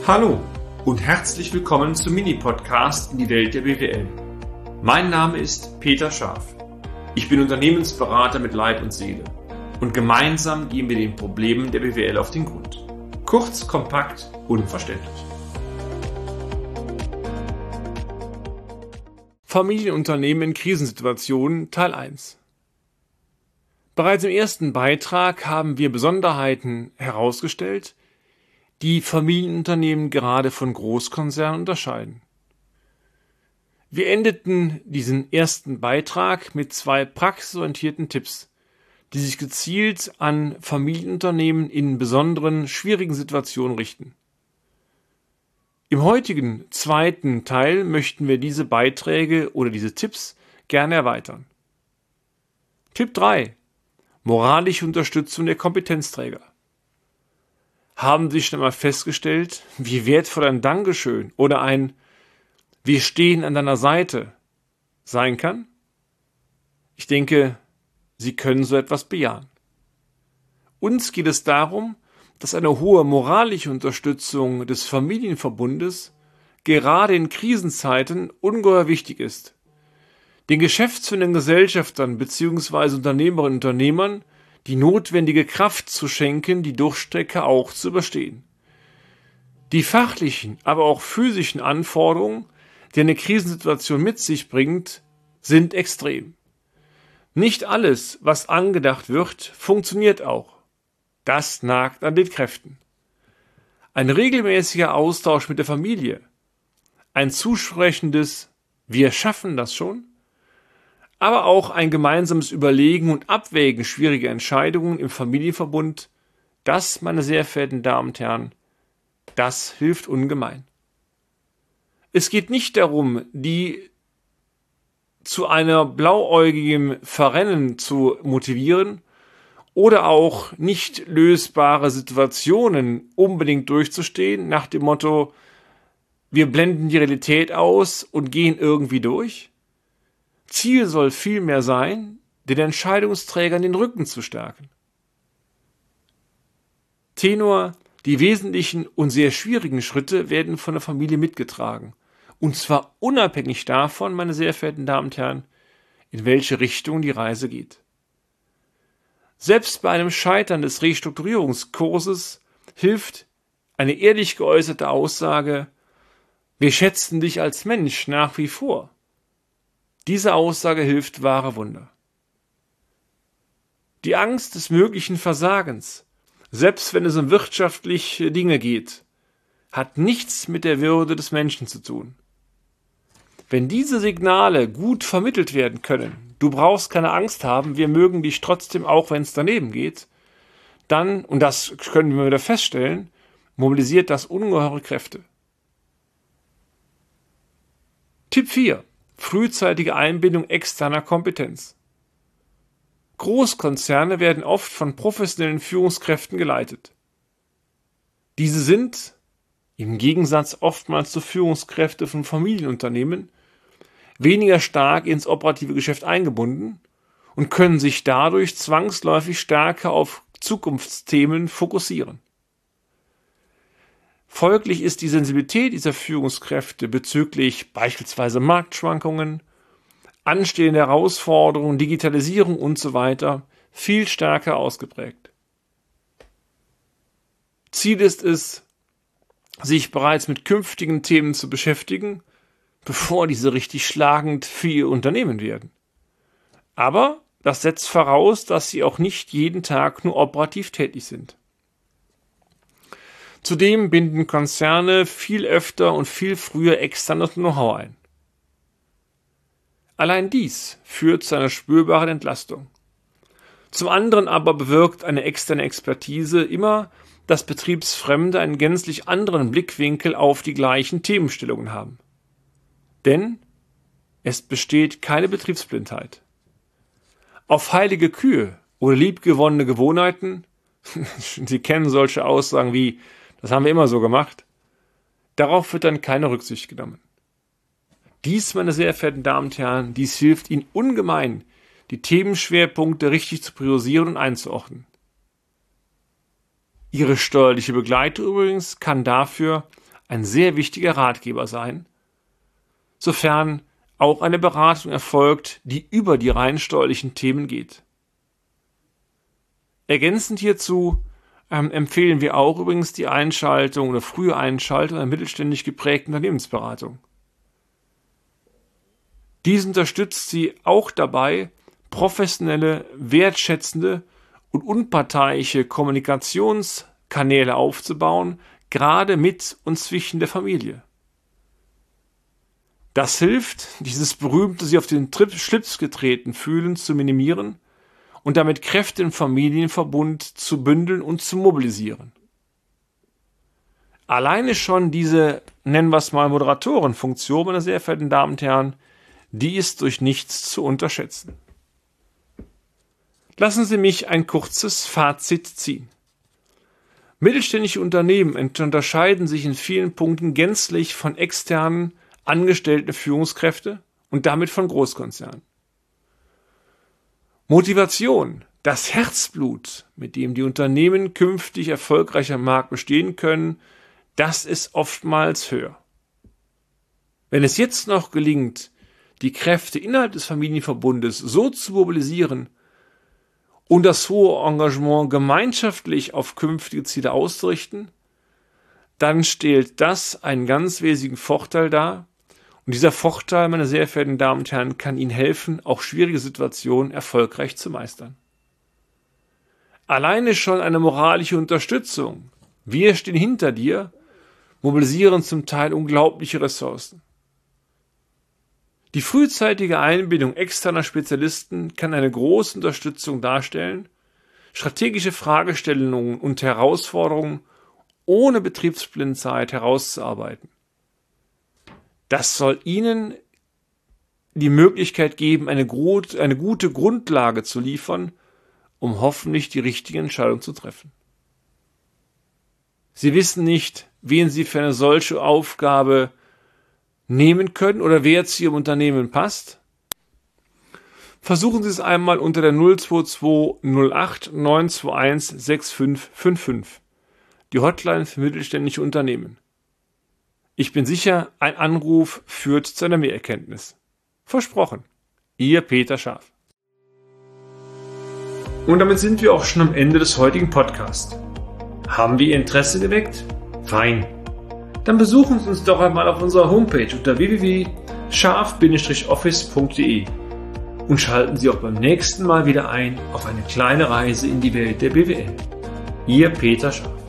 Hallo und herzlich willkommen zum Mini-Podcast in die Welt der BWL. Mein Name ist Peter Scharf. Ich bin Unternehmensberater mit Leib und Seele und gemeinsam gehen wir den Problemen der BWL auf den Grund. Kurz, kompakt, unverständlich. Familienunternehmen in Krisensituationen Teil 1. Bereits im ersten Beitrag haben wir Besonderheiten herausgestellt, die Familienunternehmen gerade von Großkonzernen unterscheiden. Wir endeten diesen ersten Beitrag mit 2 praxisorientierten Tipps, die sich gezielt an Familienunternehmen in besonderen, schwierigen Situationen richten. Im heutigen zweiten Teil möchten wir diese Beiträge oder diese Tipps gerne erweitern. Tipp 3: Moralische Unterstützung der Kompetenzträger. Haben Sie schon einmal festgestellt, wie wertvoll ein Dankeschön oder ein „Wir stehen an deiner Seite“ sein kann? Ich denke, Sie können so etwas bejahen. Uns geht es darum, dass eine hohe moralische Unterstützung des Familienverbundes gerade in Krisenzeiten ungeheuer wichtig ist. Den geschäftsführenden Gesellschaftern bzw. Unternehmerinnen und Unternehmern die notwendige Kraft zu schenken, die Durchstrecke auch zu überstehen. Die fachlichen, aber auch physischen Anforderungen, die eine Krisensituation mit sich bringt, sind extrem. Nicht alles, was angedacht wird, funktioniert auch. Das nagt an den Kräften. Ein regelmäßiger Austausch mit der Familie, ein zusprechendes „Wir schaffen das schon“, aber auch ein gemeinsames Überlegen und Abwägen schwieriger Entscheidungen im Familienverbund, das, meine sehr verehrten Damen und Herren, das hilft ungemein. Es geht nicht darum, die zu einer blauäugigen Verrennen zu motivieren oder auch nicht lösbare Situationen unbedingt durchzustehen, nach dem Motto, wir blenden die Realität aus und gehen irgendwie durch. Ziel soll vielmehr sein, den Entscheidungsträgern den Rücken zu stärken. Tenor: Die wesentlichen und sehr schwierigen Schritte werden von der Familie mitgetragen. Und zwar unabhängig davon, meine sehr verehrten Damen und Herren, in welche Richtung die Reise geht. Selbst bei einem Scheitern des Restrukturierungskurses hilft eine ehrlich geäußerte Aussage: Wir schätzen dich als Mensch nach wie vor. Diese Aussage hilft wahre Wunder. Die Angst des möglichen Versagens, selbst wenn es um wirtschaftliche Dinge geht, hat nichts mit der Würde des Menschen zu tun. Wenn diese Signale gut vermittelt werden können, du brauchst keine Angst haben, wir mögen dich trotzdem, auch wenn es daneben geht, dann, und das können wir wieder feststellen, mobilisiert das ungeheure Kräfte. Tipp 4: Frühzeitige Einbindung externer Kompetenz. Großkonzerne werden oft von professionellen Führungskräften geleitet. Diese sind, im Gegensatz oftmals zu Führungskräften von Familienunternehmen, weniger stark ins operative Geschäft eingebunden und können sich dadurch zwangsläufig stärker auf Zukunftsthemen fokussieren. Folglich ist die Sensibilität dieser Führungskräfte bezüglich beispielsweise Marktschwankungen, anstehende Herausforderungen, Digitalisierung usw. viel stärker ausgeprägt. Ziel ist es, sich bereits mit künftigen Themen zu beschäftigen, bevor diese richtig schlagend für ihr Unternehmen werden. Aber das setzt voraus, dass sie auch nicht jeden Tag nur operativ tätig sind. Zudem binden Konzerne viel öfter und viel früher externes Know-how ein. Allein dies führt zu einer spürbaren Entlastung. Zum anderen aber bewirkt eine externe Expertise immer, dass Betriebsfremde einen gänzlich anderen Blickwinkel auf die gleichen Themenstellungen haben. Denn es besteht keine Betriebsblindheit. Auf heilige Kühe oder liebgewonnene Gewohnheiten, Sie kennen solche Aussagen wie „Das haben wir immer so gemacht“, darauf wird dann keine Rücksicht genommen. Dies, meine sehr verehrten Damen und Herren, dies hilft Ihnen ungemein, die Themenschwerpunkte richtig zu priorisieren und einzuordnen. Ihre steuerliche Begleitung übrigens kann dafür ein sehr wichtiger Ratgeber sein, sofern auch eine Beratung erfolgt, die über die rein steuerlichen Themen geht. Ergänzend hierzu empfehlen wir auch übrigens die Einschaltung oder frühe Einschaltung einer mittelständisch geprägten Unternehmensberatung. Dies unterstützt Sie auch dabei, professionelle, wertschätzende und unparteiische Kommunikationskanäle aufzubauen, gerade mit und zwischen der Familie. Das hilft, dieses berühmte sich auf den Schlips getreten fühlen zu minimieren und damit Kräfte im Familienverbund zu bündeln und zu mobilisieren. Alleine schon diese, nennen wir es mal, Moderatorenfunktion, meine sehr verehrten Damen und Herren, die ist durch nichts zu unterschätzen. Lassen Sie mich ein kurzes Fazit ziehen. Mittelständische Unternehmen unterscheiden sich in vielen Punkten gänzlich von externen angestellten Führungskräften und damit von Großkonzernen. Motivation, das Herzblut, mit dem die Unternehmen künftig erfolgreich am Markt bestehen können, das ist oftmals höher. Wenn es jetzt noch gelingt, die Kräfte innerhalb des Familienverbundes so zu mobilisieren und das hohe Engagement gemeinschaftlich auf künftige Ziele auszurichten, dann stellt das einen ganz wesentlichen Vorteil dar. Und dieser Vorteil, meine sehr verehrten Damen und Herren, kann Ihnen helfen, auch schwierige Situationen erfolgreich zu meistern. Alleine schon eine moralische Unterstützung, wir stehen hinter dir, mobilisieren zum Teil unglaubliche Ressourcen. Die frühzeitige Einbindung externer Spezialisten kann eine große Unterstützung darstellen, strategische Fragestellungen und Herausforderungen ohne Betriebsblindzeit herauszuarbeiten. Das soll Ihnen die Möglichkeit geben, eine gute Grundlage zu liefern, um hoffentlich die richtige Entscheidung zu treffen. Sie wissen nicht, wen Sie für eine solche Aufgabe nehmen können oder wer zu Ihrem Unternehmen passt? Versuchen Sie es einmal unter der 022 08 921 6555, die Hotline für mittelständische Unternehmen. Ich bin sicher, ein Anruf führt zu einer Mehrerkenntnis. Versprochen. Ihr Peter Scharf. Und damit sind wir auch schon am Ende des heutigen Podcasts. Haben wir Ihr Interesse geweckt? Fein. Dann besuchen Sie uns doch einmal auf unserer Homepage unter www.scharf-office.de und schalten Sie auch beim nächsten Mal wieder ein auf eine kleine Reise in die Welt der BWL. Ihr Peter Scharf.